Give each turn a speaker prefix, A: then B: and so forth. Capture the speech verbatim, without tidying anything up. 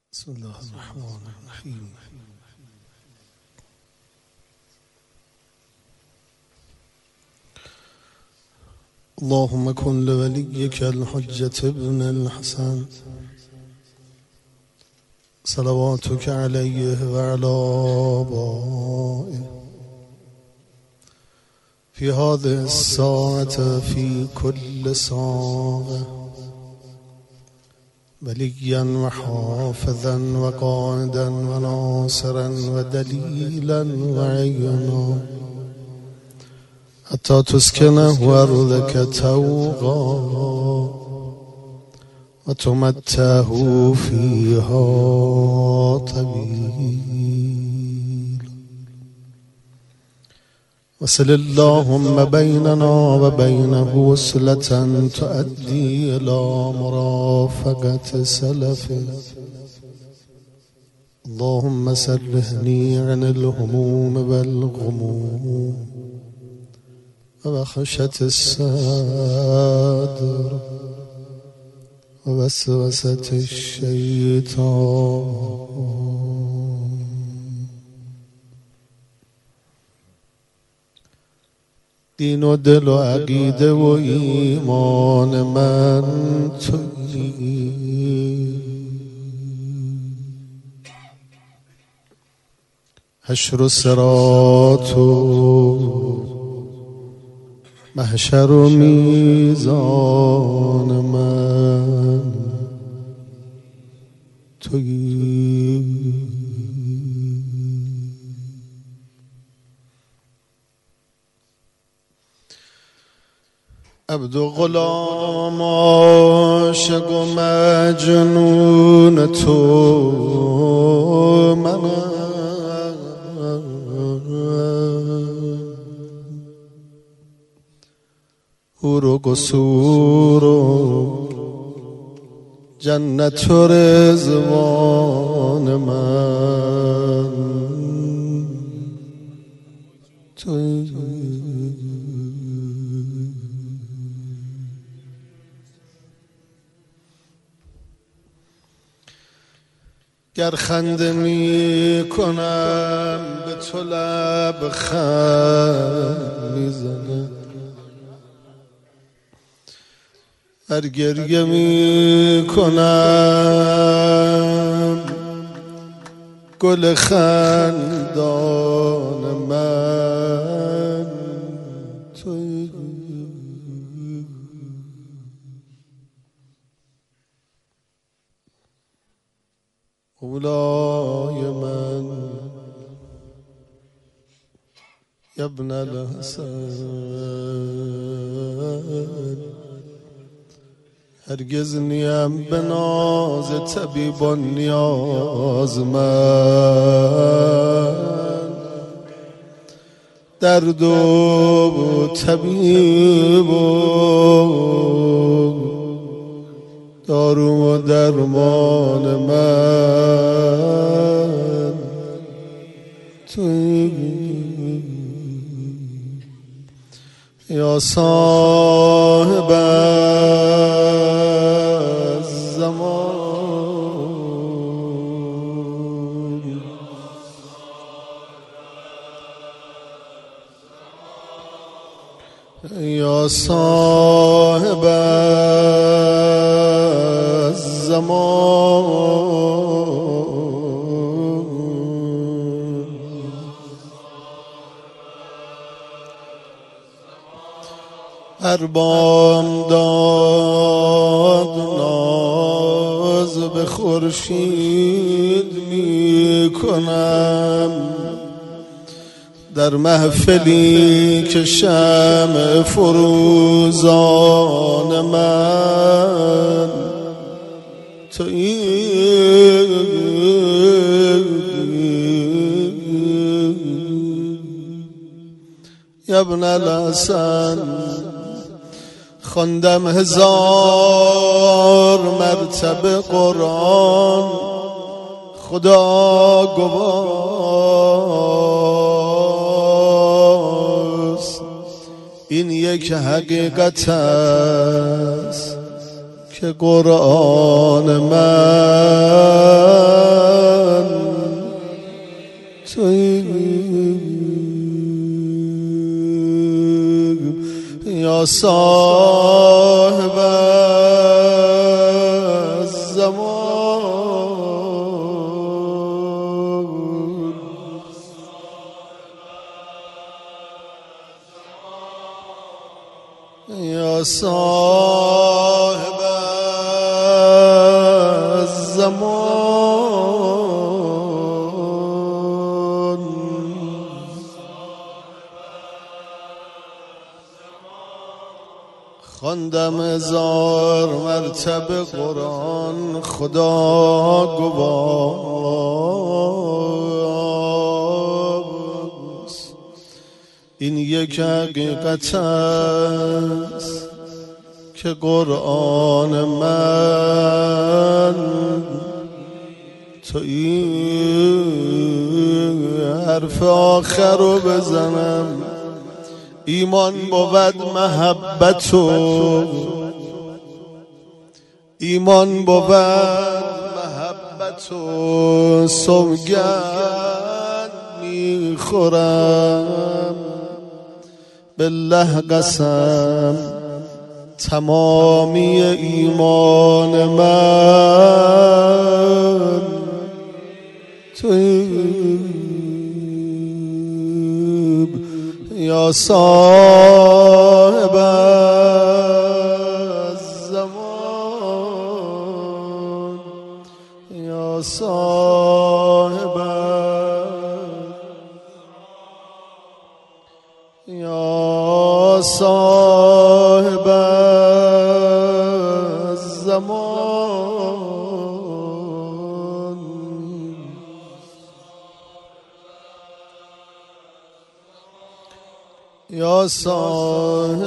A: بسم الله الرحمن الرحیم. اللهم كن لوليك الحجة ابن الحسن صلواتك عليه وعلى آبائه في هذه الساعة في كل ساعة وليا وحافظا وقائدا وناصرا ودليلا وعينا حتى تسكنه أرضك توغا وتمتعه فيها طويل. وصل اللهم بيننا وبينه وصلة تؤدي إلى مرافقة سلفه. اللهم سرهني عن الهموم والغموم وبخشة الصدر ووسوسة الشيطان. دین و دل و عقیده و ایمان من تویی. حشر و صراط و محشر و میزان من تویی. عبد و غلام عاشق و مجنون تو منم. حور و قصور و جنت و رضوان من تویی. گر خنده می کنم به تو لب خند میزنه، هر گریه می کنم گل خندان من تویی. اولای من یا ابن الحسن، هرگز نیم به ناز طبیب و نیاز من، درد و طبیب و دارو و درمان من تویی. یا صاحب الزمان، یا صاحب الزمان، هر بامداد ناز به خورشید می کنم، در محفلی که شمع فروزان من تویی. یا ابن الحسن، خواندم هزار مرتبه قرآن، خدا گواست این یک حقیقت است که قرآن من صاحب الزمان یا صاحب الزمان خواندم هزار مرتبه قرآن خدا گواست این یک حقیقت است که قرآن من تا این حرف آخر رو بزنم ایمان بود محبت و ایمان بود محبت و سوگند میخورم بالله قسم تمامی ایمان من توی یا صاحب الزمان یا صاحب یا صاحب الزمان یا صاحب